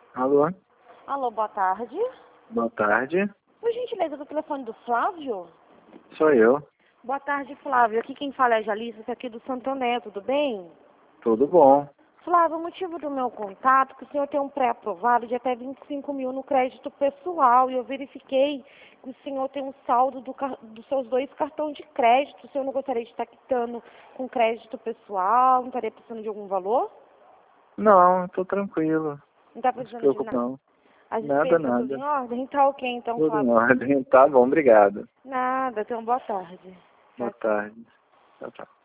Alô? Alô, boa tarde. Boa tarde. Por gentileza, do telefone do Flávio? Sou eu. Boa tarde, Flávio. Aqui quem fala é a Jalissa, aqui do Santo André, tudo bem? Tudo bom? Flávio, o motivo do meu contato é que o senhor tem um pré-aprovado de até 25 mil no crédito pessoal e eu verifiquei que o senhor tem um saldo dos seus 2 cartões de crédito. O senhor não gostaria de estar quitando com crédito pessoal? Não estaria precisando de algum valor? Não, tô tranquilo. Não está Não se precisando de preocupe nada? não. As Nada, despesas, tudo em nada. ordem? Tá ok, então, Tudo em Flávio. ordem. Tá bom, obrigado. Nada, então boa tarde. Boa Tchau, tchau. tarde. Tchau, tchau.